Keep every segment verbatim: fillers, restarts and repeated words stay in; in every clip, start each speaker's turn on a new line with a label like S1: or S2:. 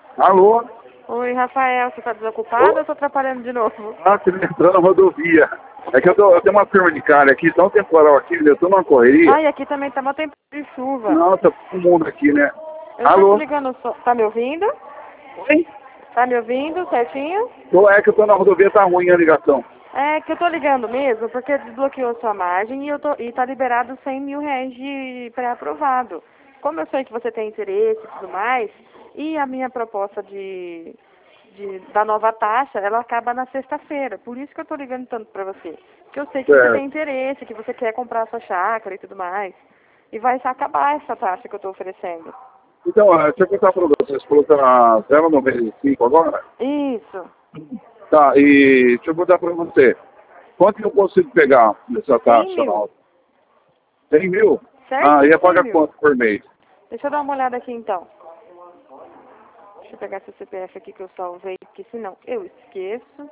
S1: Alô?
S2: Oi, Rafael, você tá desocupado
S1: Ô.
S2: ou eu tô atrapalhando de novo?
S1: Ah, você me entrou na rodovia. É que eu, tô, eu tenho uma firma de cara aqui, tão temporal aqui, eu tô numa correria.
S2: Ai, aqui também tá mó tempo de chuva.
S1: Não, tá todo mundo aqui, né?
S2: Eu tô
S1: Alô?
S2: te ligando, só... tá me ouvindo?
S1: Oi?
S2: Tá me ouvindo certinho?
S1: Tô, é que eu tô na rodovia, tá ruim a ligação.
S2: É que eu tô ligando mesmo, porque desbloqueou sua margem e, eu tô... e tá liberado cem mil reais de pré-aprovado. Como eu sei que você tem interesse e tudo mais, e a minha proposta de... de... da nova taxa, ela acaba na sexta-feira. Por isso que eu tô ligando tanto pra você. Porque eu sei que você
S1: É.
S2: tem interesse, que você quer comprar a sua chácara e tudo mais. E vai se acabar essa taxa que eu tô oferecendo.
S1: Então, ah, deixa eu contar pra você, você falou que tá zero vírgula noventa e cinco agora?
S2: Isso.
S1: Tá, e deixa eu contar pra você. Quanto que eu consigo pegar nessa
S2: cem
S1: taxa
S2: mil.
S1: nova? cem mil? Ah,
S2: Certinho,
S1: ia
S2: cem
S1: pagar
S2: mil.
S1: quanto por mês?
S2: Deixa eu dar uma olhada aqui então. Deixa eu pegar seu C P F aqui que eu salvei, porque senão eu esqueço.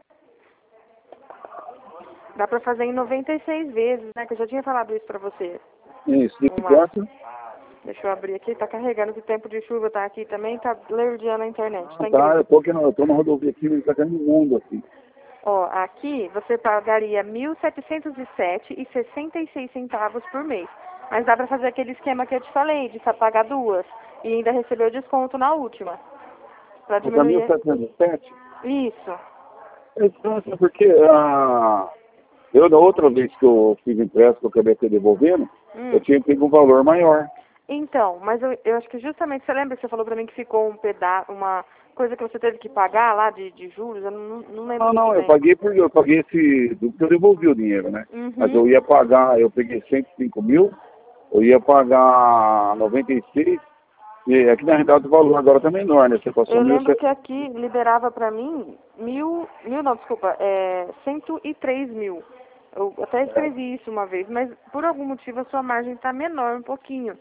S2: Dá pra fazer em noventa e seis vezes, né? Que eu já tinha falado isso pra você.
S1: Isso, de
S2: Vamos lá.
S1: quanto?
S2: Deixa eu abrir aqui, tá carregando, que o tempo de chuva tá aqui também, tá lerdeando a internet, tá
S1: Ah, tá,
S2: incrível.
S1: eu tô aqui na, eu tô na rodovia aqui, tá caindo mundo aqui.
S2: Ó, aqui você pagaria mil setecentos e sete reais e sessenta e seis centavos por mês. Mas dá pra fazer aquele esquema que eu te falei, de só pagar duas. E ainda receber o desconto na última. Pra
S1: Tá mil
S2: diminuir.
S1: setecentos e sete?
S2: Isso.
S1: É estranho, porque ah, eu, da outra vez que eu fiz empréstimo, que eu acabei te devolvendo,
S2: Hum.
S1: eu tinha pego um valor maior.
S2: Então, mas eu, eu acho que justamente, você lembra que você falou pra mim que ficou um pedaço, uma coisa que você teve que pagar lá de, de juros? Eu não, não lembro
S1: Não,
S2: muito
S1: não, eu
S2: bem.
S1: paguei porque eu paguei esse. Porque eu devolvi o dinheiro, né? Mas eu
S2: Uhum.
S1: ia pagar, eu peguei cento e cinco mil, eu ia pagar noventa e seis, e aqui na realidade o valor agora tá menor, né? Você passou
S2: Eu
S1: mil
S2: lembro
S1: e
S2: que aqui liberava pra mim mil, mil não, desculpa, é cento e três mil. Eu até escrevi isso uma vez, mas por algum motivo a sua margem tá menor um pouquinho.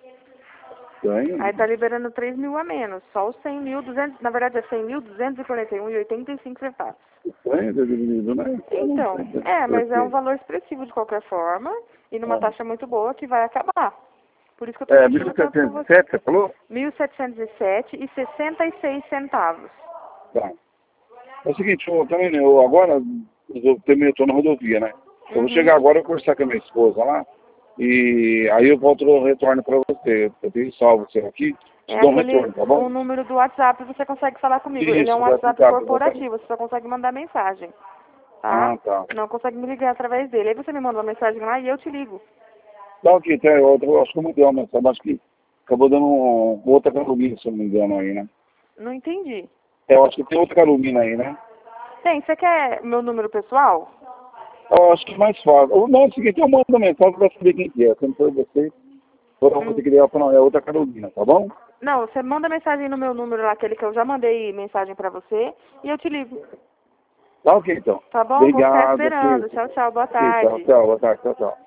S2: Aí tá liberando três mil a menos, só os cem mil, duzentos, na verdade é cem mil, duzentos e quarenta e um e oitenta e cinco centavos.
S1: né?
S2: Então, é, mas é um valor expressivo de qualquer forma e numa taxa muito boa que vai acabar. Por isso que eu tô
S1: É, mil
S2: insistindo tanto com
S1: setecentos e
S2: você.
S1: sete, você falou?
S2: mil setecentos e sete e sessenta e seis centavos.
S1: Tá. É o seguinte, eu também, né, eu agora, eu terminei, eu tô na rodovia, né? Eu vou
S2: Uhum.
S1: chegar agora, eu vou conversar com a minha esposa lá, e aí eu volto o retorno pra você. Eu tenho salvo você aqui, te
S2: É
S1: dou um
S2: aquele,
S1: retorno, tá bom?
S2: o número do WhatsApp você consegue falar comigo. Ele é um
S1: Isso, vai
S2: WhatsApp
S1: ficar,
S2: corporativo, você só consegue mandar mensagem, tá?
S1: Ah, tá.
S2: Não consegue me ligar através dele. Aí você me manda uma mensagem lá e eu te ligo.
S1: Tá aqui, tem outra, eu acho que eu mudei uma mensagem, acho que acabou dando um, outra Carolina, se eu não me engano aí, né?
S2: Não entendi.
S1: É, eu acho que tem outra Carolina aí, né?
S2: Tem, você quer meu número pessoal?
S1: Eu acho que é mais fácil. Ou, não, é o seguinte, eu mando uma mensagem pra saber quem que é. Se não for você, eu vou
S2: Hum.
S1: ter que ligar pra não, é outra Carolina, tá bom?
S2: Não, você manda mensagem no meu número lá, aquele que eu já mandei mensagem pra você, e eu te ligo.
S1: Tá ok, então.
S2: Tá bom? Vou ficar
S1: Obrigado.
S2: esperando.
S1: Ok,
S2: Tchau, tchau. Boa
S1: ok, tchau,
S2: tarde.
S1: tchau, boa tarde, tchau, tchau.